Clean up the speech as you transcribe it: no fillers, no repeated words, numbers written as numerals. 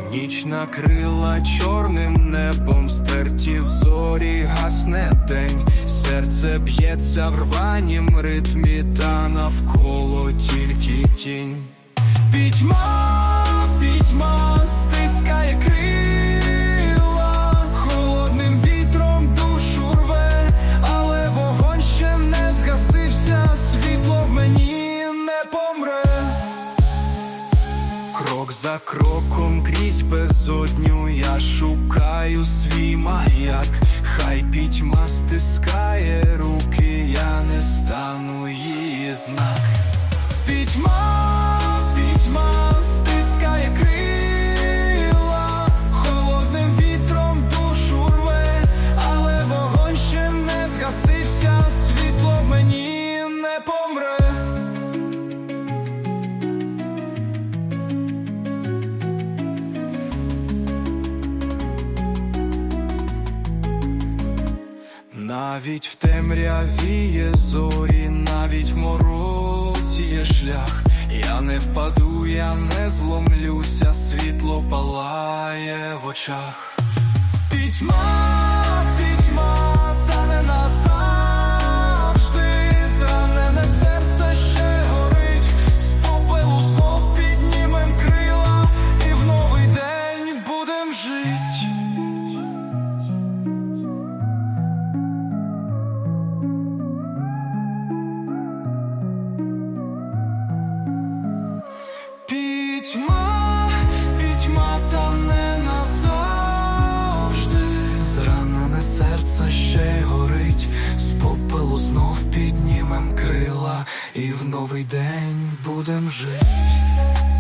Ніч накрила чорним небом, стерті зорі, гасне день. Серце б'ється в рванім ритмі, та навколо тільки тінь. Пітьма, пітьма стискає крила, холодним вітром душу рве, але вогонь ще не згасився, світло в мені не помре. Крок за кроком крізь безодню я шукаю свій маяк. Хай пітьма стискає руки, я не стану її знак. Пітьма, пітьма стискає крила, холодним вітром душу рве, але вогонь ще не згасився, світло в мені не помре. Навіть в темряві є зорі, навіть в мороці є шлях. Я не впаду, я не зломлюся, світло палає в очах. Пітьма, пітьма, та не назавжди, зранене серце ще горить, з попелу знов піднімем крила, і в новий день будем жить. Пітьма, пітьма, та не назавжди, зранене серце ще горить, з попелу знов піднімем крила, і в новий день будем жить.